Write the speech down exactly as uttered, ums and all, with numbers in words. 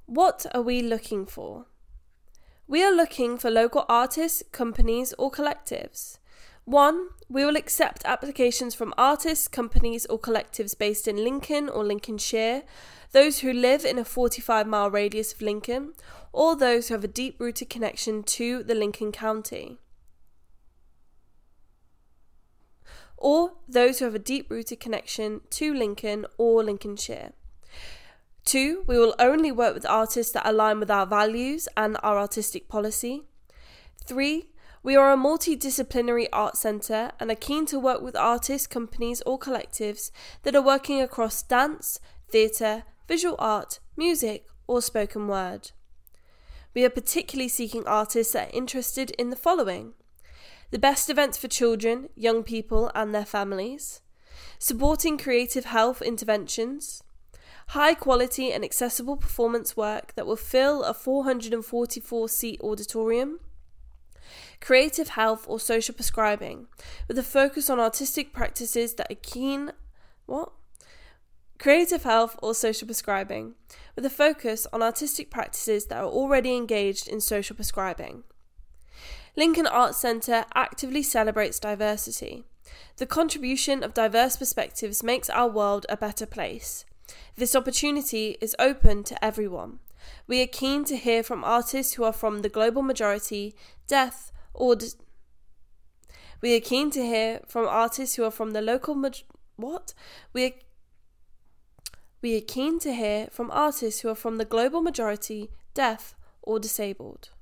What are we looking for? We are looking for local artists, companies, or collectives. One, we will accept applications from artists, companies, or collectives based in Lincoln or Lincolnshire, those who live in a forty-five mile radius of Lincoln, or those who have a deep-rooted connection to the Lincoln County. Or those who have a deep-rooted connection to Lincoln or Lincolnshire. Two, we will only work with artists that align with our values and our artistic policy. Three, we are a multidisciplinary art centre and are keen to work with artists, companies or collectives that are working across dance, theatre, visual art, music or spoken word. We are particularly seeking artists that are interested in the following: the best events for children, young people and their families, supporting creative health interventions, high quality and accessible performance work that will fill a four hundred forty-four seat auditorium, creative health or social prescribing, with a focus on artistic practices that are keen, what? Creative health or social prescribing, with a focus on artistic practices that are already engaged in social prescribing. Lincoln Arts Centre actively celebrates diversity. The contribution of diverse perspectives makes our world a better place. This opportunity is open to everyone. We are keen to hear from artists who are from the global majority, deaf, or d- we are keen to hear from artists who are from the local ma- what? We are we are keen to hear from artists who are from the global majority, deaf, or disabled.